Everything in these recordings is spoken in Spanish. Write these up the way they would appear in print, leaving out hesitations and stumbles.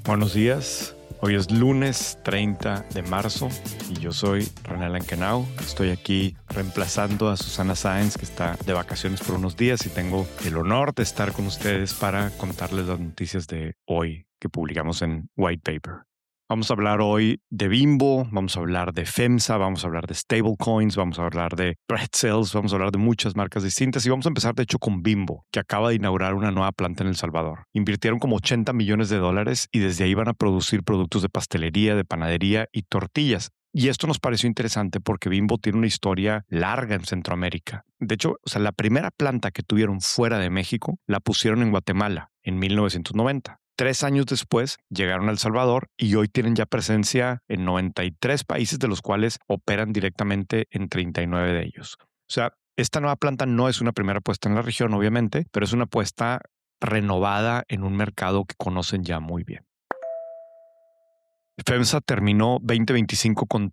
Buenos días, hoy es lunes 30 de marzo y yo soy René Lankenau. Estoy aquí reemplazando a Susana Sáenz, que está de vacaciones por unos días, y tengo el honor de estar con ustedes para contarles las noticias de hoy que publicamos en White Paper. Vamos a hablar hoy de Bimbo, vamos a hablar de FEMSA, vamos a hablar de stablecoins, vamos a hablar de pretzels, vamos a hablar de muchas marcas distintas y vamos a empezar de hecho con Bimbo, que acaba de inaugurar una nueva planta en El Salvador. Invirtieron como $80 millones y desde ahí van a producir productos de pastelería, de panadería y tortillas. Y esto nos pareció interesante porque Bimbo tiene una historia larga en Centroamérica. De hecho, la primera planta que tuvieron fuera de México la pusieron en Guatemala en 1990. 3 años después llegaron a El Salvador y hoy tienen ya presencia en 93 países, de los cuales operan directamente en 39 de ellos. Esta nueva planta no es una primera apuesta en la región, obviamente, pero es una apuesta renovada en un mercado que conocen ya muy bien. FEMSA terminó 2025 con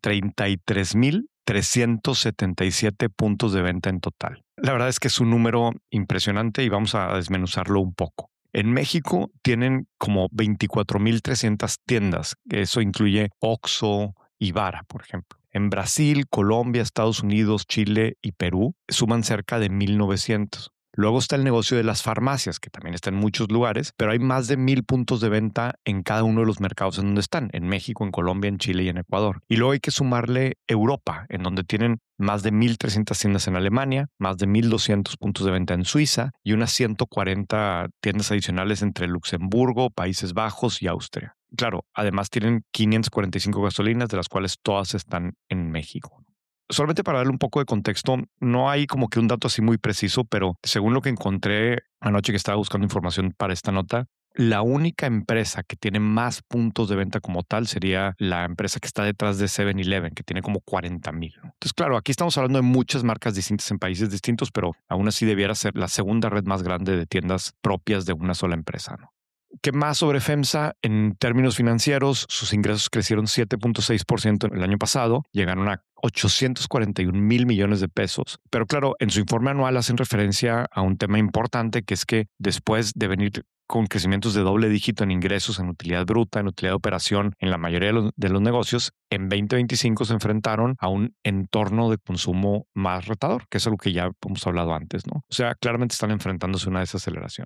33,377 puntos de venta en total. La verdad es que es un número impresionante y vamos a desmenuzarlo un poco. En México tienen como 24,300 tiendas. Eso incluye Oxxo y Vara, por ejemplo. En Brasil, Colombia, Estados Unidos, Chile y Perú suman cerca de 1,900. Luego está el negocio de las farmacias, que también está en muchos lugares, pero hay más de 1,000 puntos de venta en cada uno de los mercados en donde están, en México, en Colombia, en Chile y en Ecuador. Y luego hay que sumarle Europa, en donde tienen más de 1,300 tiendas en Alemania, más de 1,200 puntos de venta en Suiza y unas 140 tiendas adicionales entre Luxemburgo, Países Bajos y Austria. Claro, además tienen 545 gasolinas, de las cuales todas están en México. Solamente para darle un poco de contexto, no hay como que un dato así muy preciso, pero según lo que encontré anoche que estaba buscando información para esta nota, la única empresa que tiene más puntos de venta como tal sería la empresa que está detrás de 7-Eleven, que tiene como 40,000. Entonces, claro, aquí estamos hablando de muchas marcas distintas en países distintos, pero aún así debiera ser la segunda red más grande de tiendas propias de una sola empresa, ¿no? ¿Qué más sobre FEMSA? En términos financieros, sus ingresos crecieron 7,6% el año pasado, llegaron a 841,000 millones de pesos. Pero claro, en su informe anual hacen referencia a un tema importante, que es que después de venir con crecimientos de doble dígito en ingresos, en utilidad bruta, en utilidad de operación, en la mayoría de los negocios, en 2025 se enfrentaron a un entorno de consumo más retador, que es algo que ya hemos hablado antes, ¿no? Claramente están enfrentándose a una desaceleración.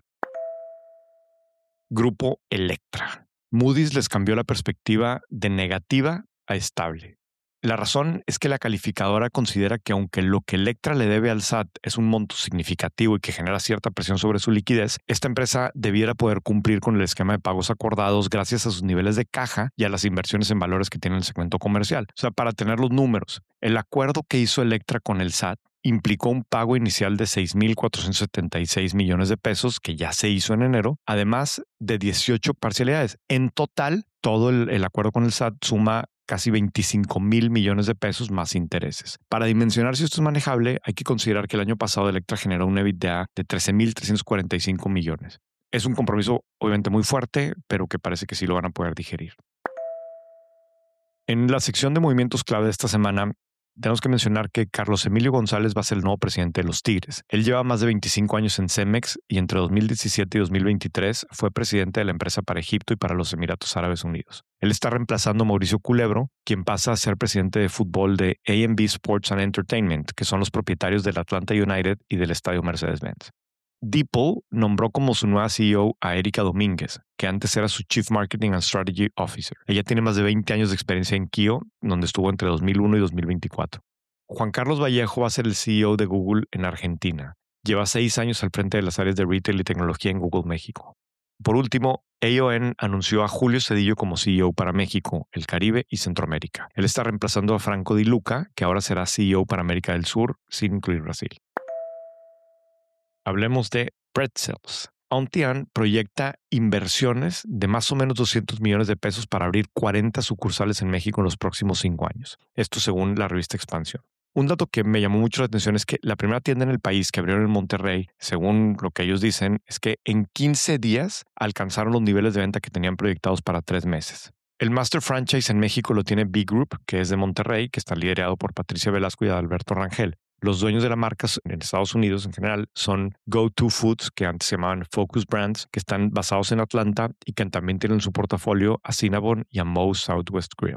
Grupo Electra. Moody's les cambió la perspectiva de negativa a estable. La razón es que la calificadora considera que aunque lo que Electra le debe al SAT es un monto significativo y que genera cierta presión sobre su liquidez, esta empresa debiera poder cumplir con el esquema de pagos acordados gracias a sus niveles de caja y a las inversiones en valores que tiene el segmento comercial. Para tener los números, el acuerdo que hizo Electra con el SAT implicó un pago inicial de 6,476 millones de pesos que ya se hizo en enero, además de 18 parcialidades. En total, todo el acuerdo con el SAT suma casi 25,000 millones de pesos más intereses. Para dimensionar si esto es manejable, hay que considerar que el año pasado Electra generó un EBITDA de 13,345 millones. Es un compromiso obviamente muy fuerte, pero que parece que sí lo van a poder digerir. En la sección de movimientos clave de esta semana, tenemos que mencionar que Carlos Emilio González va a ser el nuevo presidente de los Tigres. Él lleva más de 25 años en Cemex y entre 2017 y 2023 fue presidente de la empresa para Egipto y para los Emiratos Árabes Unidos. Él está reemplazando a Mauricio Culebro, quien pasa a ser presidente de fútbol de A&B Sports and Entertainment, que son los propietarios del Atlanta United y del estadio Mercedes-Benz. Dipple nombró como su nueva CEO a Erika Domínguez, que antes era su Chief Marketing and Strategy Officer. Ella tiene más de 20 años de experiencia en Kio, donde estuvo entre 2001 y 2024. Juan Carlos Vallejo va a ser el CEO de Google en Argentina. Lleva 6 años al frente de las áreas de retail y tecnología en Google México. Por último, AON anunció a Julio Cedillo como CEO para México, el Caribe y Centroamérica. Él está reemplazando a Franco Di Luca, que ahora será CEO para América del Sur, sin incluir Brasil. Hablemos de pretzels. Ontian proyecta inversiones de más o menos 200 millones de pesos para abrir 40 sucursales en México en los próximos 5 años. Esto según la revista Expansión. Un dato que me llamó mucho la atención es que la primera tienda en el país que abrieron en Monterrey, según lo que ellos dicen, es que en 15 días alcanzaron los niveles de venta que tenían proyectados para 3 meses. El Master Franchise en México lo tiene B Group, que es de Monterrey, que está liderado por Patricia Velasco y Adalberto Rangel. Los dueños de la marca en Estados Unidos en general son Go-To Foods, que antes se llamaban Focus Brands, que están basados en Atlanta y que también tienen en su portafolio a Cinnabon y a Moe's Southwest Grill.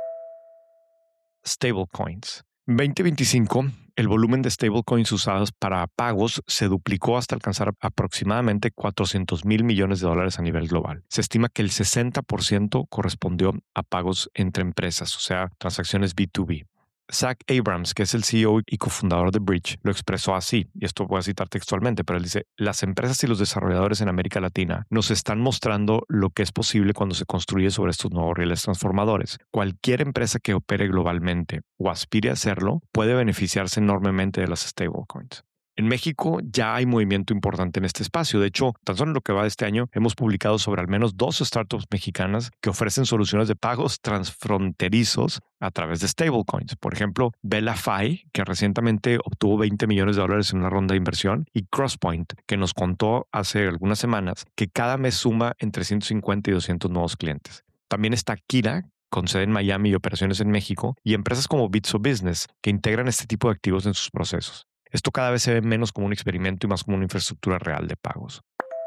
Stablecoins. En 2025, el volumen de stablecoins usados para pagos se duplicó hasta alcanzar aproximadamente $400 millones a nivel global. Se estima que el 60% correspondió a pagos entre empresas, o sea, transacciones B2B. Zach Abrams, que es el CEO y cofundador de Bridge, lo expresó así, y esto voy a citar textualmente, pero él dice: las empresas y los desarrolladores en América Latina nos están mostrando lo que es posible cuando se construye sobre estos nuevos rieles transformadores. Cualquier empresa que opere globalmente o aspire a hacerlo puede beneficiarse enormemente de las stablecoins. En México ya hay movimiento importante en este espacio. De hecho, tan solo en lo que va de este año, hemos publicado sobre al menos 2 startups mexicanas que ofrecen soluciones de pagos transfronterizos a través de stablecoins. Por ejemplo, BellaFi, que recientemente obtuvo $20 millones en una ronda de inversión, y Crosspoint, que nos contó hace algunas semanas que cada mes suma entre 150 y 200 nuevos clientes. También está Kira, con sede en Miami y operaciones en México, y empresas como Bitso Business, que integran este tipo de activos en sus procesos. Esto cada vez se ve menos como un experimento y más como una infraestructura real de pagos.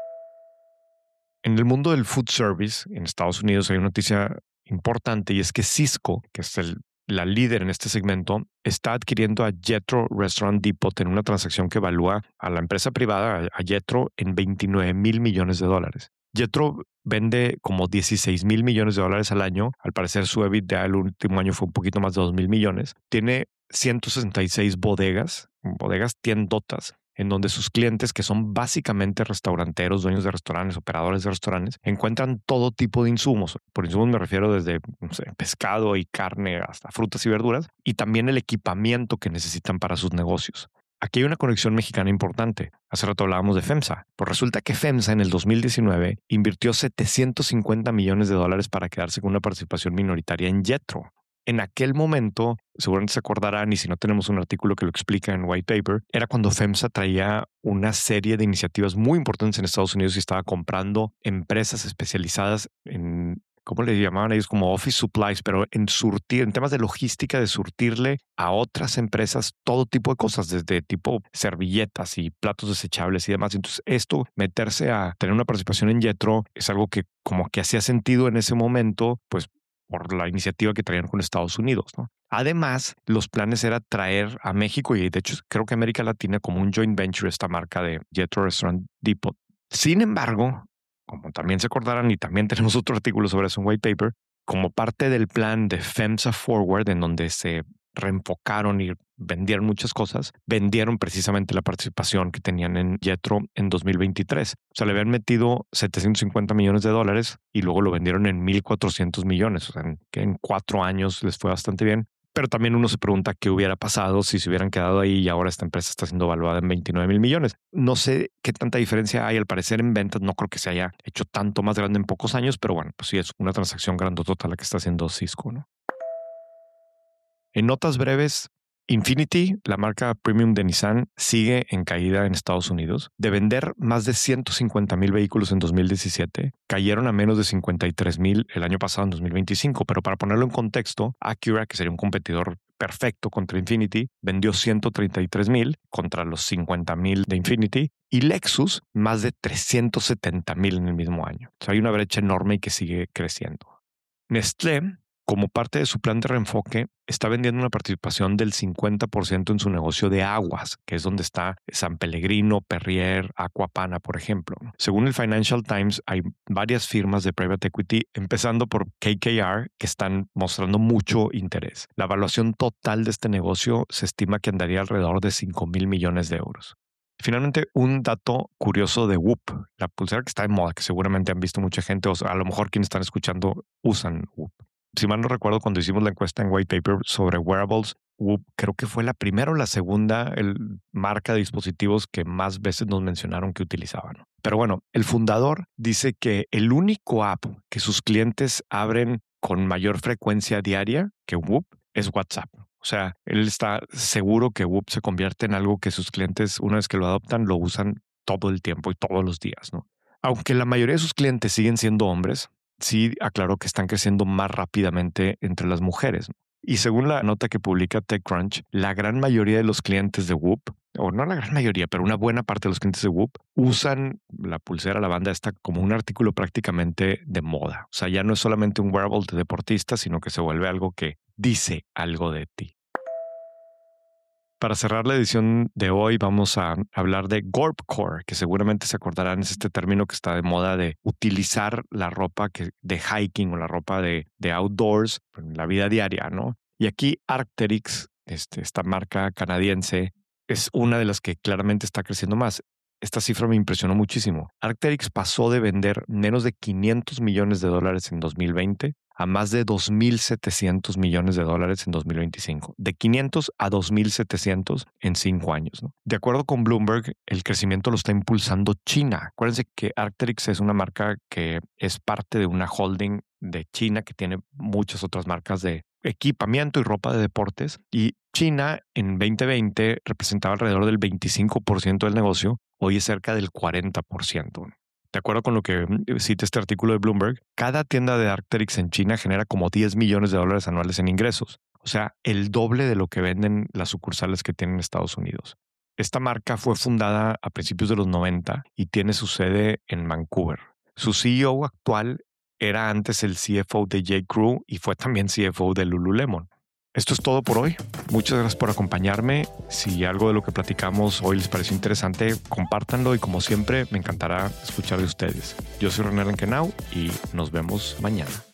En el mundo del food service, en Estados Unidos, hay una noticia importante, y es que Cisco, que es la líder en este segmento, está adquiriendo a Jethro Restaurant Depot en una transacción que evalúa a la empresa privada, a Jethro, en $29 mil millones. Jethro vende como $16 mil millones al año. Al parecer su EBITDA el último año fue un poquito más de 2 mil millones. Tiene 166 bodegas tiendotas, en donde sus clientes, que son básicamente restauranteros, dueños de restaurantes, operadores de restaurantes, encuentran todo tipo de insumos. Por insumos me refiero desde pescado y carne hasta frutas y verduras, y también el equipamiento que necesitan para sus negocios. Aquí hay una conexión mexicana importante. Hace rato hablábamos de FEMSA. Pues resulta que FEMSA en el 2019 invirtió $750 millones para quedarse con una participación minoritaria en Jethro. En aquel momento, seguramente se acordarán, y si no tenemos un artículo que lo explica en White Paper, era cuando FEMSA traía una serie de iniciativas muy importantes en Estados Unidos y estaba comprando empresas especializadas en, ¿cómo le llamaban ellos? Como office supplies, pero en surtir, en temas de logística, de surtirle a otras empresas todo tipo de cosas, desde tipo servilletas y platos desechables y demás. Entonces, meterse a tener una participación en Jethro, es algo que como que hacía sentido en ese momento, pues por la iniciativa que traían con Estados Unidos, ¿no? Además, los planes era traer a México, y de hecho creo que América Latina, como un joint venture, esta marca de Jethro Restaurant Depot. Sin embargo, como también se acordarán, y también tenemos otro artículo sobre eso en White Paper, como parte del plan de FEMSA Forward, en donde se reenfocaron y vendieron muchas cosas, vendieron precisamente la participación que tenían en Jethro en 2023. O sea, le habían metido $750 millones y luego lo vendieron en 1,400 millones. O sea, que en 4 años les fue bastante bien. Pero también uno se pregunta qué hubiera pasado si se hubieran quedado ahí y ahora esta empresa está siendo valuada en 29 mil millones. No sé qué tanta diferencia hay. Al parecer en ventas no creo que se haya hecho tanto más grande en pocos años, pero bueno, pues sí es una transacción grandotota la que está haciendo Cisco, ¿no? En notas breves, Infiniti, la marca premium de Nissan, sigue en caída en Estados Unidos. De vender más de 150,000 vehículos en 2017, cayeron a menos de 53,000 el año pasado, en 2025. Pero para ponerlo en contexto, Acura, que sería un competidor perfecto contra Infiniti, vendió 133,000 contra los 50,000 de Infiniti, y Lexus más de 370,000 en el mismo año. O sea, hay una brecha enorme y que sigue creciendo. Nestlé, como parte de su plan de reenfoque, está vendiendo una participación del 50% en su negocio de aguas, que es donde está San Pellegrino, Perrier, Aquapana, por ejemplo. Según el Financial Times, hay varias firmas de private equity, empezando por KKR, que están mostrando mucho interés. La evaluación total de este negocio se estima que andaría alrededor de 5,000 millones de euros. Finalmente, un dato curioso de Whoop, la pulsera que está de moda, que seguramente han visto mucha gente, o a lo mejor quienes están escuchando usan Whoop. Si mal no recuerdo, cuando hicimos la encuesta en White Paper sobre wearables, Whoop creo que fue la primera o la segunda marca de dispositivos que más veces nos mencionaron que utilizaban. Pero bueno, el fundador dice que el único app que sus clientes abren con mayor frecuencia diaria que Whoop es WhatsApp. O sea, él está seguro que Whoop se convierte en algo que sus clientes, una vez que lo adoptan, lo usan todo el tiempo y todos los días, ¿no? Aunque la mayoría de sus clientes siguen siendo hombres, sí aclaró que están creciendo más rápidamente entre las mujeres. Y según la nota que publica TechCrunch, la gran mayoría de los clientes de Whoop, o no la gran mayoría, pero una buena parte de los clientes de Whoop, usan la pulsera, la banda esta, como un artículo prácticamente de moda. O sea, ya no es solamente un wearable de deportista, sino que se vuelve algo que dice algo de ti. Para cerrar la edición de hoy vamos a hablar de Gorpcore, que seguramente se acordarán, es este término que está de moda de utilizar la ropa de hiking o la ropa de outdoors en la vida diaria, ¿no? Y aquí Arc'teryx, esta marca canadiense, es una de las que claramente está creciendo más. Esta cifra me impresionó muchísimo. Arc'teryx pasó de vender menos de $500 millones en 2020 a más de $2.700 millones en 2025. De 500 a 2.700 en 5 años, ¿no? De acuerdo con Bloomberg, el crecimiento lo está impulsando China. Acuérdense que Arc'teryx es una marca que es parte de una holding de China que tiene muchas otras marcas de equipamiento y ropa de deportes. Y China en 2020 representaba alrededor del 25% del negocio. Hoy es cerca del 40%. De acuerdo con lo que cita este artículo de Bloomberg, cada tienda de Arc'teryx en China genera como $10 millones anuales en ingresos. O sea, el doble de lo que venden las sucursales que tienen en Estados Unidos. Esta marca fue fundada a principios de los 90 y tiene su sede en Vancouver. Su CEO actual era antes el CFO de J.Crew y fue también CFO de Lululemon. Esto es todo por hoy. Muchas gracias por acompañarme. Si algo de lo que platicamos hoy les pareció interesante, compártanlo y como siempre me encantará escuchar de ustedes. Yo soy René Lankenau y nos vemos mañana.